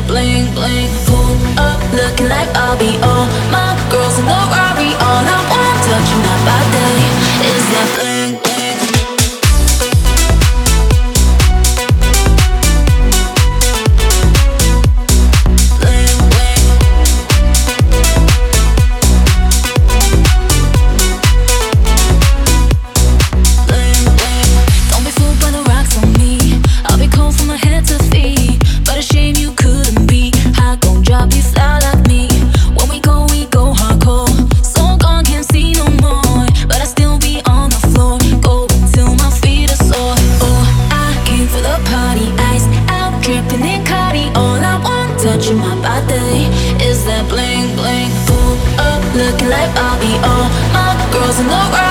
that bling bling? Pull up, looking like I'll be all my girls in the Rari. All I want, touching my body, is that bling bling. Touching my body, is that bling bling? Pull up, looking like I'll be all my girls in the world.